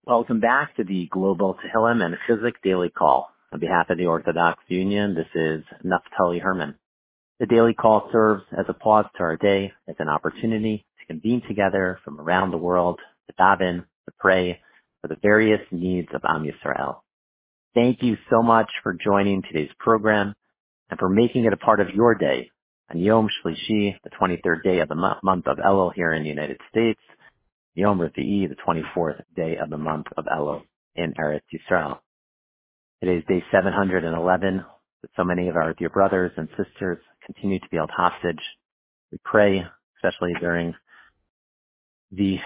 Welcome back to the Global Tehillim and Chizuk Daily Call. On behalf of the Orthodox Union, this is Naftali Herman. The Daily Call serves as a pause to our day, as an opportunity to convene together from around the world, to daven, to pray for the various needs of Am Yisrael. Thank you so much for joining today's program and for making it a part of your day on Yom Shlishi, the 23rd day of the month of Elul here in the United States, Yom Revi'i, the 24th day of the month of Elul in Eretz Yisrael. Today is day 711, that so many of our dear brothers and sisters continue to be held hostage. We pray, especially during the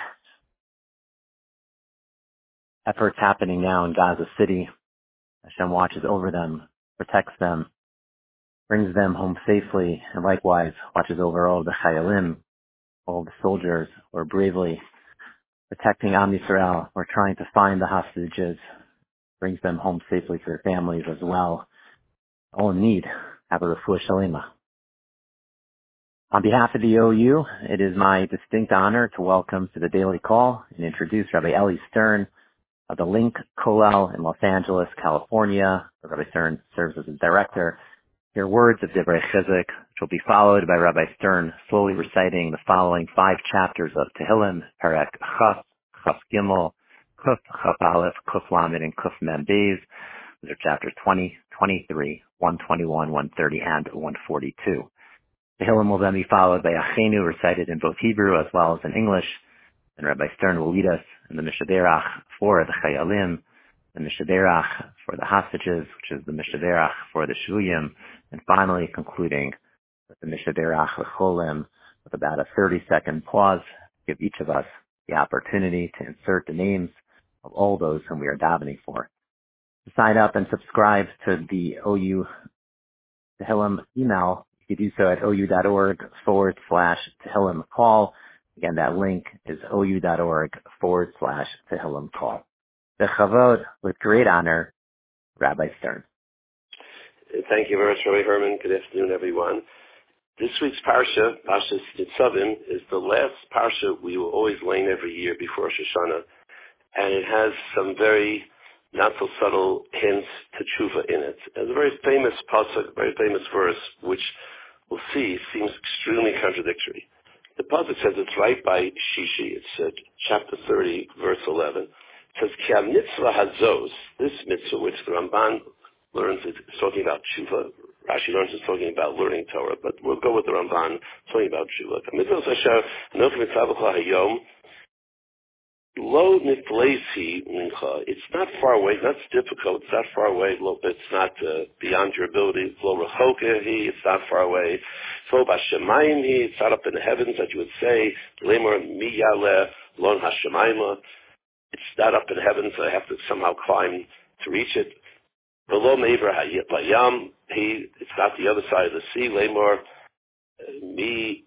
efforts happening now in Gaza City. Hashem watches over them, protects them, brings them home safely, and likewise watches over all the Chayalim, all the soldiers who are bravely protecting Am Yisrael. We're trying to find the hostages, brings them home safely to their families as well. All in need. Have a refuah shalema. On behalf of the OU, it is my distinct honor to welcome to the Daily Call and introduce Rabbi Eli Stern of the Link Kollel in Los Angeles, California. Rabbi Stern serves as its director. Hear words of Divrei Chizuk, which will be followed by Rabbi Stern slowly reciting the following 5 chapters of Tehillim, Perek Chaf, Chaf Gimel, Kuf, Chaf Aleph, Kuf Lamed, and Kuf Mem Beis. These are chapters 20, 23, 121, 130, and 142. Tehillim will then be followed by Achenu, recited in both Hebrew as well as in English. And Rabbi Stern will lead us in the Mishaberach for the Chayalim, the Mishaberach for the hostages, which is the Mishaberach for the Shvuyim, and finally concluding with the Mishaberach L'Cholim, with about a 30-second pause to give each of us the opportunity to insert the names of all those whom we are davening for. To sign up and subscribe to the OU Tehillim email, you can do so at ou.org/Tehillim call. Again, that link is ou.org/Tehillim call. Bechavod, with great honor, Rabbi Stern. Thank you very much, Rabbi Herman. Good afternoon, everyone. This week's parsha, Parshas Nitzavim, is the last parsha we will always learn every year before Rosh Hashanah, and it has some very not so subtle hints to tshuva in it. There's a very famous pasuk, very famous verse, which we'll see seems extremely contradictory. The pasuk says it's right by Shishi. It's chapter 30, verse 11. It says, Ki ha-mitzvah hazos, this mitzvah, which the Ramban learns, is talking about tshuva. Rashi learns it's talking about learning Torah, but we'll go with the Ramban, talking about tshuva. Mitzvah asher nofi mitzvah hayom, lo niflesi mincha. It's not far away, that's difficult, it's not far away, it's not beyond your ability. Lo rechokehi, it's not far away. So bashemayim hi, it's not up in the heavens that you would say, lemor miyaleh lon hashemayim. It's not up in the heavens, I have to somehow climb to reach it. Below Mever Hayam, it's not the other side of the sea. Lemor mi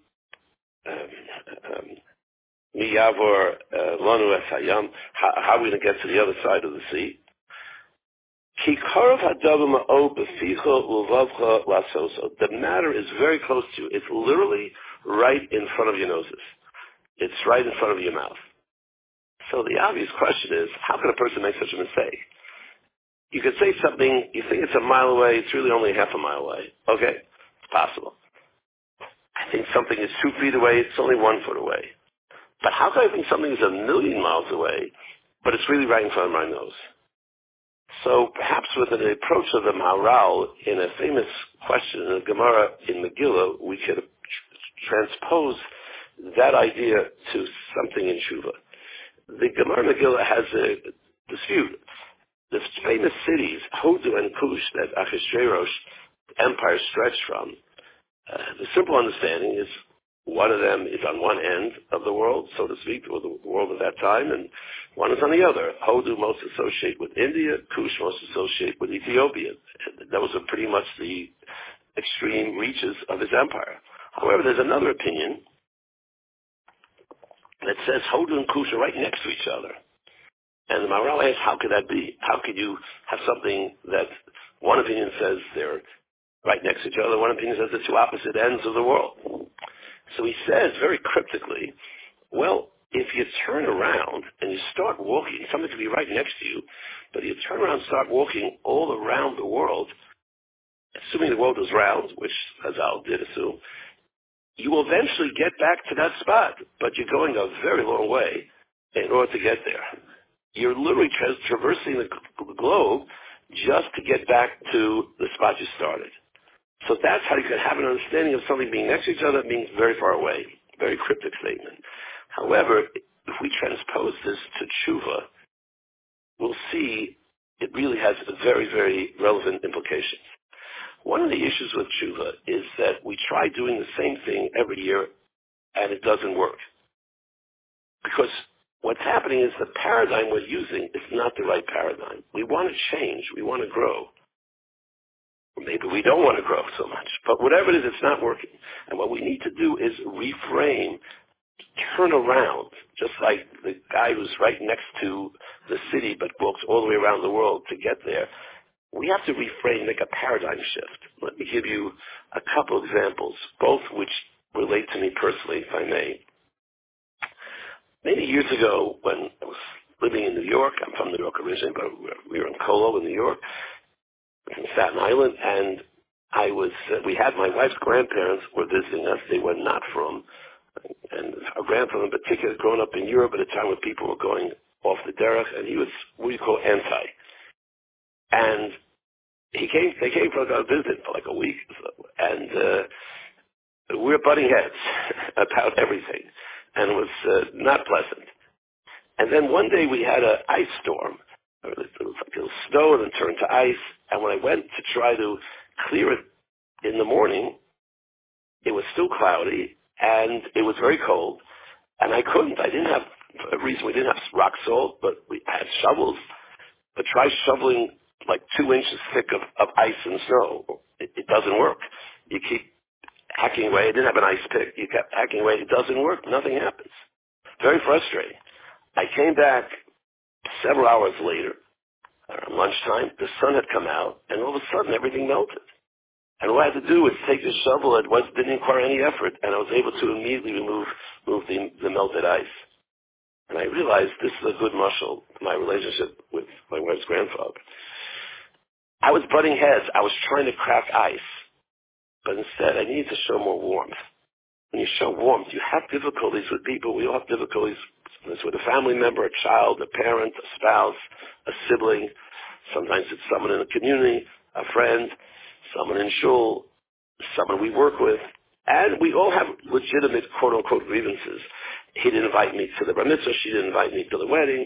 yavor lanu es hayam. How are we going to get to the other side of the sea? Ki karov hadavar ma'o beficha ulvavcha lasoso. The matter is very close to you. It's literally right in front of your noses. It's right in front of your mouth. So the obvious question is, how can a person make such a mistake? You could say something, you think it's a mile away, it's really only half a mile away. Okay, it's possible. I think something is 2 feet away, it's only 1 foot away. But how can I think something is 1,000,000 miles away, but it's really right in front of my nose? So perhaps with an approach of the Maharal in a famous question in the Gemara in Megillah, we could transpose that idea to something in Shuvah. The Gemara Megillah has a dispute. The famous cities, Hodu and Kush, that Achashverosh empire stretched from, the simple understanding is one of them is on one end of the world, so to speak, or the world of that time, and one is on the other. Hodu most associate with India, Kush most associate with Ethiopia. Those are pretty much the extreme reaches of his empire. However, there's another opinion that says Hodu and Kush are right next to each other. And the Maharal asks, how could that be? How could you have something that one opinion says they're right next to each other, one opinion says they're 2 opposite ends of the world? So he says very cryptically, well, if you turn around and you start walking, something could be right next to you, but you turn around and start walking all around the world, assuming the world is round, which Hazal did assume, you will eventually get back to that spot, but you're going a very long way in order to get there. You're literally traversing the globe just to get back to the spot you started. So that's how you can have an understanding of something being next to each other, being very far away. Very cryptic statement. However, if we transpose this to tshuva, we'll see it really has very, very relevant implications. One of the issues with tshuva is that we try doing the same thing every year and it doesn't work. Because what's happening is the paradigm we're using is not the right paradigm. We want to change. We want to grow. Or maybe we don't want to grow so much. But whatever it is, it's not working. And what we need to do is reframe, turn around, just like the guy who's right next to the city but walks all the way around the world to get there. We have to reframe, make a paradigm shift. Let me give you a couple examples, both which relate to me personally, if I may. Many years ago, when I was living in New York, I'm from New York originally, but we were in Colo in New York, in Staten Island, and we had my wife's grandparents were visiting us. They were not from, and our grandfather in particular had grown up in Europe at a time when people were going off the derech, and he was what you call anti. And they came for a visit for like a week, and we were butting heads about everything, and it was not pleasant. And then one day we had an ice storm. It was like it was snow and then turned to ice, and when I went to try to clear it in the morning, it was still cloudy, and it was very cold, and I couldn't. I didn't have, for a reason, we didn't have rock salt, but we had shovels. But try shoveling like 2 inches thick of ice and snow. It doesn't work. You keep hacking away. I didn't have an ice pick. You kept hacking away. It doesn't work. Nothing happens. Very frustrating. I came back several hours later, around lunchtime. The sun had come out, and all of a sudden everything melted. And what I had to do was take the shovel. It didn't require any effort, and I was able to immediately remove the melted ice. And I realized this is a good muscle, my relationship with my wife's grandfather. I was butting heads. I was trying to crack ice. But instead, I needed to show more warmth. When you show warmth, you have difficulties with people. We all have difficulties with a family member, a child, a parent, a spouse, a sibling. Sometimes it's someone in the community, a friend, someone in shul, someone we work with. And we all have legitimate, quote-unquote, grievances. He didn't invite me to the bar mitzvah. She didn't invite me to the wedding.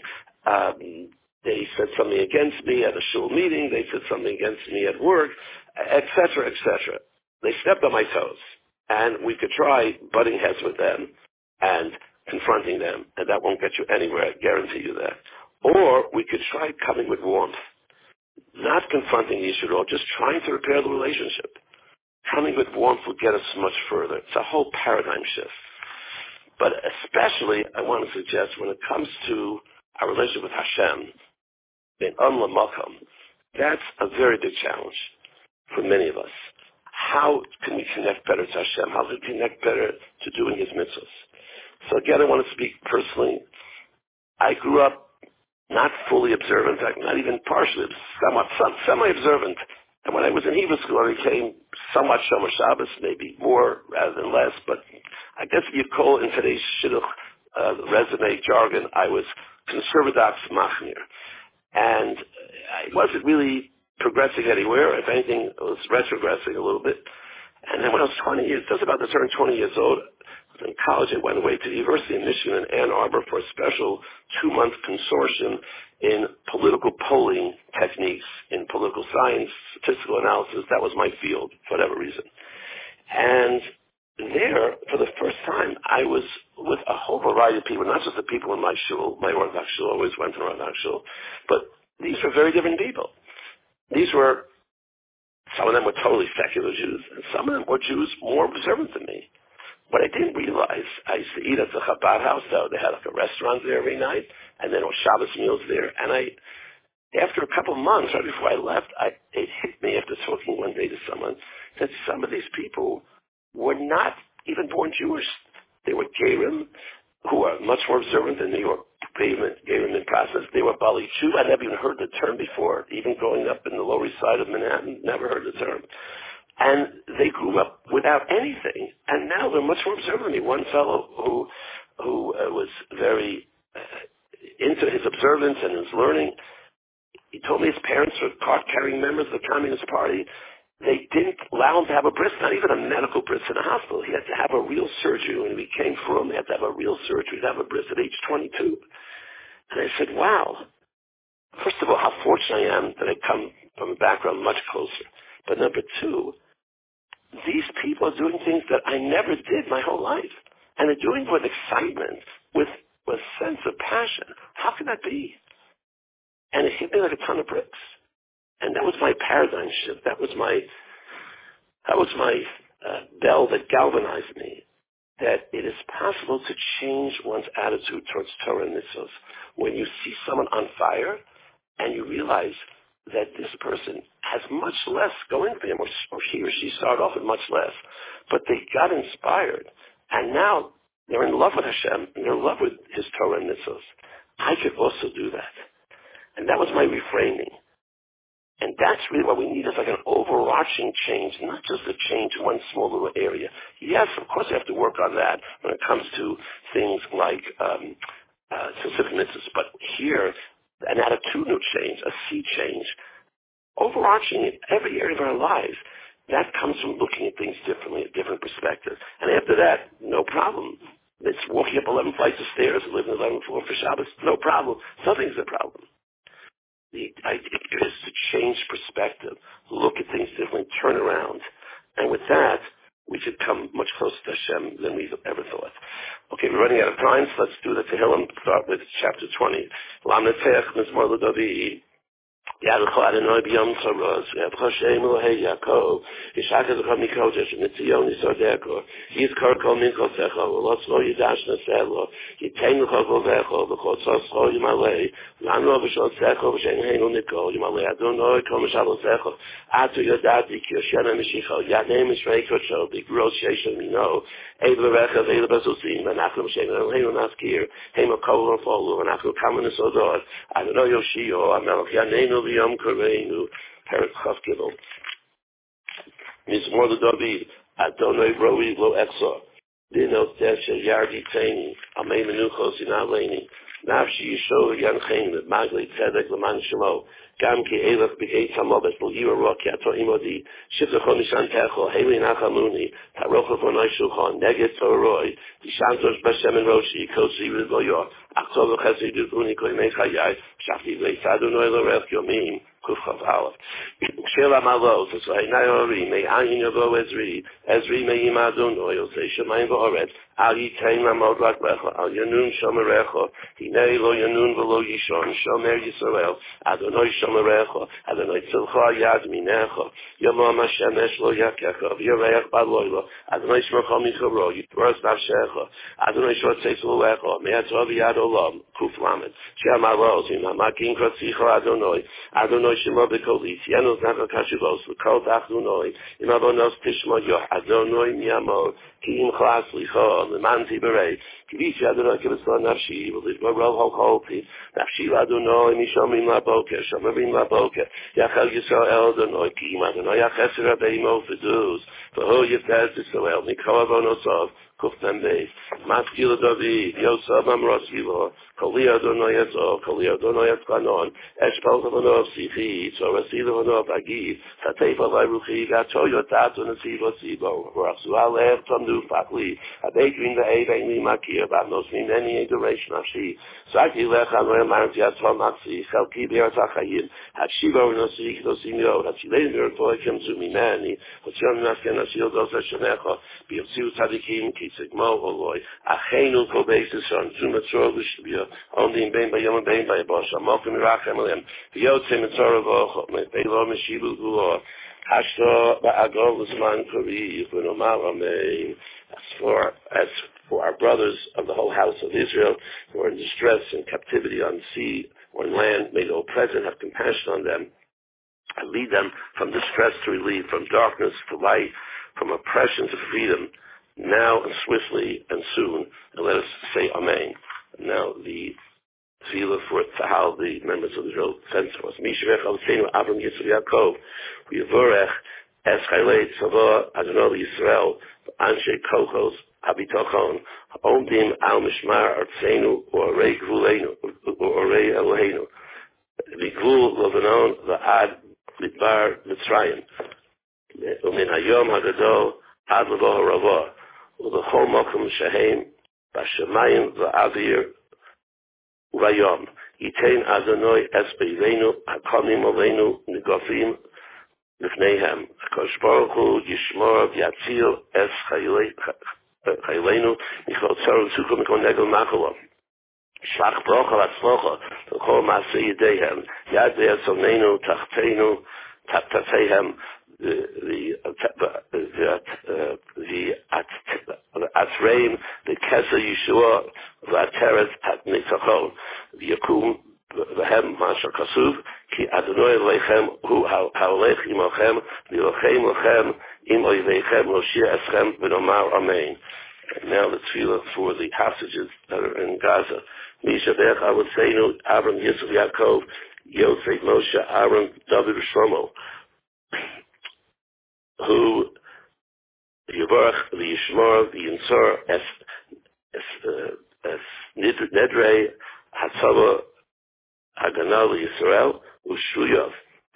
They said something against me at a shul meeting. They said something against me at work, et cetera, et cetera. They stepped on my toes. And we could try butting heads with them and confronting them, and that won't get you anywhere, I guarantee you that. Or we could try coming with warmth, not confronting the issue at all, just trying to repair the relationship. Coming with warmth will get us much further. It's a whole paradigm shift. But especially, I want to suggest, when it comes to our relationship with Hashem, in Amla Malkam, that's a very big challenge for many of us. How can we connect better to Hashem? How can we connect better to doing His mitzvahs? So again, I want to speak personally. I grew up not fully observant, not even partially, somewhat semi-observant. And when I was in Hebrew school, I became somewhat Shomer Shabbos, maybe more rather than less. But I guess if you call in today's shidduch resume jargon, I was conservadox machmir. And I wasn't really progressing anywhere. If anything, I was retrogressing a little bit. And then when I was just about to turn 20 years old, I was in college. I went away to the University of Michigan in Ann Arbor for a special 2-month consortium in political polling techniques, in political science, statistical analysis. That was my field, for whatever reason. And there, for the first time, I was with a whole variety of people, not just the people in my shul, my Orthodox shul, always went to Orthodox shul, but these were very different people. These were, some of them were totally secular Jews, and some of them were Jews more observant than me. What I didn't realize, I used to eat at the Chabad house, so they had like a restaurant there every night, and then there were Shabbos meals there, and after a couple of months, right before I left, it hit me after talking one day to someone that some of these people were not even born Jewish. They were Gerim, who are much more observant than New York government process. They were Bali Jew. I never even heard the term before. Even growing up in the Lower East Side of Manhattan, never heard the term. And they grew up without anything, and now they're much more observant than me. One fellow who was very into his observance and his learning, he told me his parents were card-carrying members of the Communist Party. They didn't allow him to have a bris, not even a medical bris in a hospital. He had to have a real surgery. When he became from, he had to have a real surgery to have a bris at age 22. And I said, wow. First of all, how fortunate I am that I come from a background much closer. But number two, these people are doing things that I never did my whole life. And they're doing it with excitement, with a sense of passion. How can that be? And it hit me like a ton of bricks. And that was my paradigm shift. That was my bell that galvanized me, that it is possible to change one's attitude towards Torah and mitzvahs. When you see someone on fire and you realize that this person has much less going for him, or he or she started off with much less, but they got inspired, and now they're in love with Hashem, and they're in love with His Torah and mitzvahs. I could also do that. And that was my reframing. And that's really what we need, is like an overarching change, not just a change in one small little area. Yes, of course, you have to work on that when it comes to things like specific mitzvahs. But here, an attitudinal change, a sea change, overarching in every area of our lives, that comes from looking at things differently, a different perspective. And after that, no problem. It's walking up 11 flights of stairs and living on the 11th floor for Shabbos. No problem. Nothing's a problem. The idea is to change perspective, look at things differently, turn around. And with that, we could come much closer to Hashem than we've ever thought. Okay, we're running out of time, so let's do the Tehillim. Start with chapter 20. Lam Netzech Mizmor LeDavid. Yadcha Adonai b'yom tzaros, Yadcha Shem Elohei Yaakov, Yishaka Zechah Mikodesh, Mitzion Yisodeko, Yizkar Kol Minchosecha, V'lotzlo Yidash Neselo, Yitein L'chol Vovecho, V'chol Tzoscho Yimalei, L'amro V'shotzecho, V'shen Heinu Nikol, Yimalei Adonai Kol Mishalosecho, Atu Yodati Ki Yoshena Mishicho, Yadnei Mishrei Kodsho, B'gros Shesha Mino, Eid L'Recha, Eid L'Bezusim, V'nachnu M'shem Elohenu Naskir, Hema Kol L'Folu, V'nachnu Kamen Esodot, Adonai Yoshio, Amelech Yanenu V'yom Koreinu, Perik Chav Gimel. Mizmor LeDavid, Adonai Roi Lo Exor, Dino Desha Yardi Tani, Amei Menuchos Inaleni, Nafshi Yisho Yanchein, Magli Tzedek L'man Shemo, Gam Ki Elech B'Gei Tamobet, L'Yira Ro Kiato Imodi, Shivzecho Nishantecho, Heli Nachamuni, Tarocho Vonai Shulchan, Neged Toroi, Dishantosh Bashem and Roshi, Kosi Rizvoyo, Aktov Chesidu Uniko Mechayai, Shafti Leitadunoi Lorech Yomim, Kufchav Aleph. Shela Malot, Nayori, May Ayin Yavo Ezri May Imadunoi, Yosei Shemayim V'Oret, Al Yitain Lamod Raklecha, Al Yanun Shomerecho, Hinei Lo Yanun V'Lo Yishon, Shomer Yisrael, Adonai Shomerecho, Adonai Tzilcha Yad Minecho, Yomam Hashemesh Lo Yakecho, V'Yoreach Baloilo, Adonai Shmercho Michoro, Yitvoros Navshecho, Adonai Shotzeis Lulecho, Me'atzov Yad Olam, Kuf Lamed, Shem Alos, Imamakin Kratzicho Adonai, Adonai Shemo B'Kolit, Yenos Nacha Kashivos, L'Kol Tachdunoi, Imabonos Tishmo Yoh, Adonai Miyamod, Ki Im Chlas Licho, L'man Tiberei, Kivish Adonai Kivasson Nafshi, V'Lidmo Rov Holti, Nafshi Adonai, Mishomim Laboker, Shomavim Laboker, Yachal Yisrael Adonai, Ki Im Adonai Yachesir Abeimo Fiduz, V'Ho Yifez Yisrael, Mikol Avonosov, Kuftan Beis, Maskil David, Yosef Amros Yilo, Koli Adonai Yezol, Koli Adonai Yezkanon, Eshpal Tavanov Sichi, Sorasila Vanov Agid, Tateva Lairuchi, Gatoyo Tatu Nasivo Sibo, Rasu Alev Tamdu Fakli, Abedrin the Aini Makir, Banos Mimeni Duration of She, Saki Lecha Marant Yatva Maxi, Selki Beartachayim, Hatshivo Nosi, Nosimio, Hatchilator Toikim Zumimani, Hotion Naskan Nasil Dosa Shanecha, Biosiu Tadikim, Kitsigmo, Oloi, Achenu Kobesis on Zumatzor Lushbia, only in Bain by Yom Bain by Bosch, Amokim Rachamim, Yotzim Tzoravo, Belo Meshibu Gulor, Hashto Ba'agol Zman Kori, Yukunomar. As for our brothers of the whole house of Israel who are in distress and captivity on sea or in land, may the all-present have compassion on them and lead them from distress to relief, from darkness to light, from oppression to freedom, now and swiftly and soon, and let us say Amen. And now the tefillah for how the members of the Israel sent to us. Mishirech Avotenu Avram Yitzchak Yaakov, V'Yivorech Es Chaylei Tzava Adonai Yisrael Anshe Kochos Habitochon Omdim Al Mishmar Artzenu Orei Gvulenu Orei Eloheinu V'Gvul Lebanon V'Ad Midbar Mitzrayim Umin Hayom Hagadol Ad Lebo Haravah U'Lechol Mokum Shehem B'Shemayim V'Avir Vayom Yitain Adonai Es Beivenu Hakonim Aleinu Negofim Lifneihem HaKadosh Baruch Hu Yishmor V'Yatzil Es Chayleinu Michol Tzar V'Tzukah Mikol Negel Machalo Shlach Brocha V'Atzlocha V'Chol Maaseh Yedeihem Yad V'Yatzonenu Tachteinu Tateihem the Atreim, the Kesa Yeshua, Vateret at Nitzachon, the Yakum, the Hem Masha Kasuv, Ki Adonai Lechem, Hu Haolech Imochem, the Lochem Lochem, Im Oivechem, Loshia Eschem, V'Nomar Amen. And now the tefillah for the hostages that are in Gaza. Mishabech Avotenu, Avram Yitzchak Yaakov, Yosef Moshe, Aaron, David Shlomo, who Yivarach v'Yishmor v'Yinsor es Nedrei Hatzava Haganah l'Yisrael u'Shuyav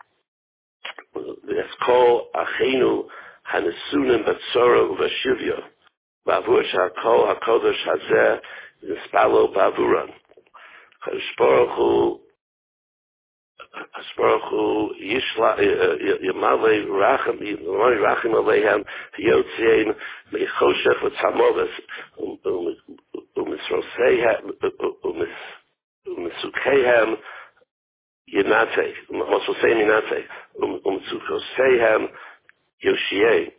v'Eskol Achenu Hanesunim Batzora u'Vashivya Bavur Shakol HaKodesh Hazeh V'Spalo Bavuran Kadosh Baruch Hu Asbaruchu Yishla Yamale Rachim Alehem Yotzein Mechoshech V'Tzamoves Umisrosehem Umisukeihem Yinate Mososei Yinate Umisukoseihem Yoshie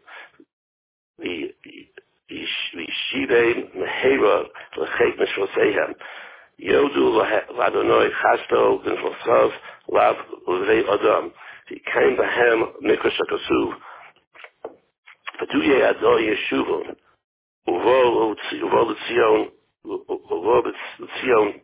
V'Yishivei Mehera L'Chet Mishrosehem Yodu Ladonoi Chasto V'Nflosav Lav L'Vei Adam V'Kaim Bahem Mikra Shakasuv V'Duye Ado Yeshuvon Uvo L'Tzion Uvo L'Tzion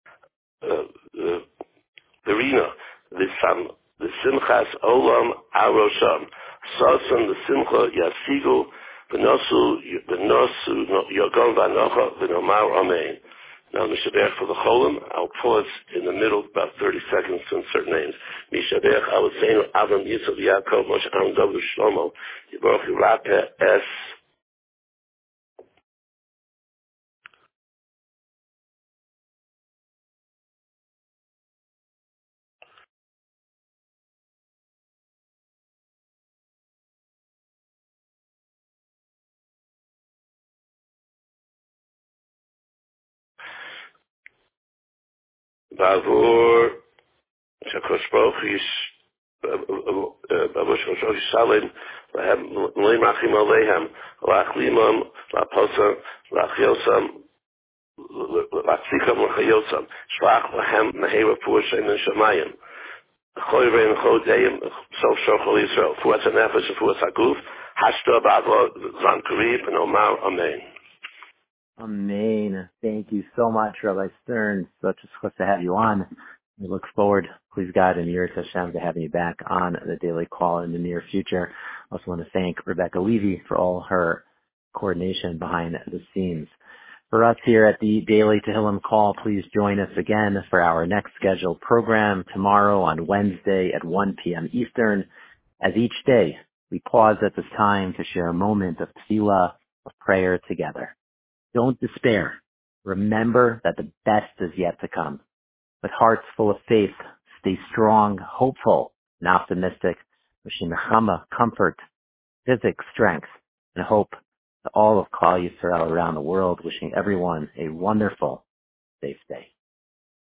Verina V'Simchas Olam Arosham Sasan L'Simcha Yasigu V'Nosu Yogon V'Anocha V'Nomar Amen. Now, Mishabech for the Cholim, I'll pause in the middle, about 30 seconds to insert names. Mishabech, I would say, Avram Yitzchak Yaakov, Moshe Aaron David Shlomo, Yivarach Yirapeh Es, Bavur, Shakosh Baruch Bavur Shakosh Baruch Yishalem, L'hem Rachim Alehem, L'ach Limam, L'Aposa, L'ach Yosam, L'achzicham L'chayosam, Shlach L'hem Mehera Purshei Min Shamayim, Choy Rein Choy Deyim, Sof Shochol Yisrael, Fuatz HaNefesh, Fuatz HaGuf, Hashta Bavo, Zan Karib, and Omar Amen. Amen. Thank you so much, Rabbi Stern. Such a schus to have you on. We look forward, please God, and Yirat Hashem, to having you back on the Daily Call in the near future. I also want to thank Rebecca Levy for all her coordination behind the scenes. For us here at the Daily Tehillim Call, please join us again for our next scheduled program tomorrow on Wednesday at 1 p.m. Eastern. As each day, we pause at this time to share a moment of tefillah, of prayer together. Don't despair. Remember that the best is yet to come. With hearts full of faith, stay strong, hopeful, and optimistic, wishing nechama, comfort, physics, strength, and hope to all of Klal Yisrael around the world, wishing everyone a wonderful, safe day.